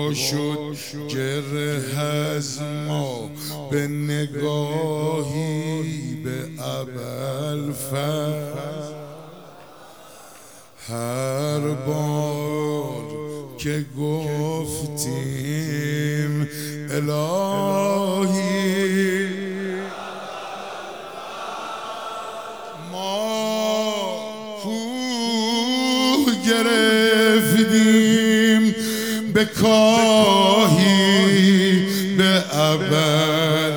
وا شد گره از ما به نگاهی به ابوالفضل. هر بار که گفتیم الهی ما کوه گرفتیم به کاهی به ابل.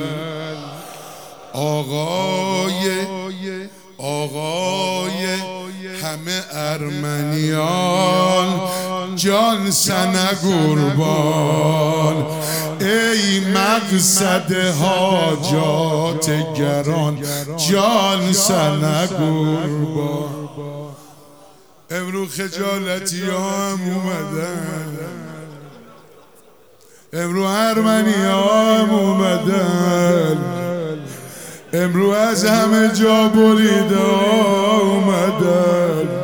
آقای همه ارمنیان جان سنه قربان، ای مقصد حاجات گران جان سنه قربان. امرو خجالتی هم اومدن، امرو ارمنی هم اومدن، امرو از همه جا بریده اومدن.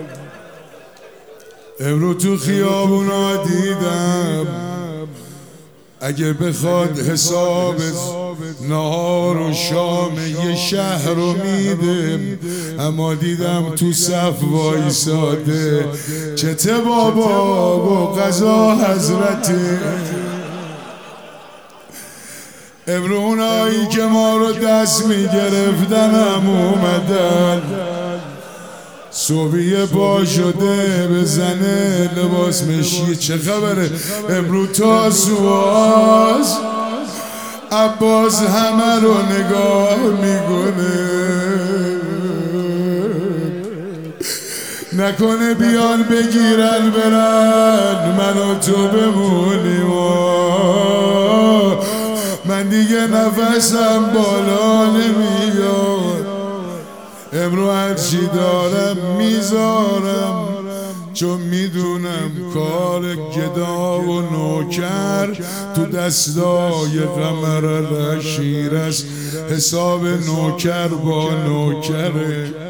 امرو تو خیابونا دیدم اگه بخواد حساب نهار و شام یه شهر رو میده، اما دیدم تو صف وایساده چته بابا و قضا حضرته. امرو اونایی که ما رو دست میگرفتن هم اومدن، صوبیه پا شده بزنه لباس مشیه. چه خبره امرو تا سواز عباس همه رو نگاه میکنه، نکنه بیان بگیرن برن من و تو بمونیم. من دیگه نفسم بالا نمیاد، امرو هرچی دارم میذارم، چون میدونم کار گدا و نوکر تو دستای قمر العشیر است. حساب نوکر با نوکره.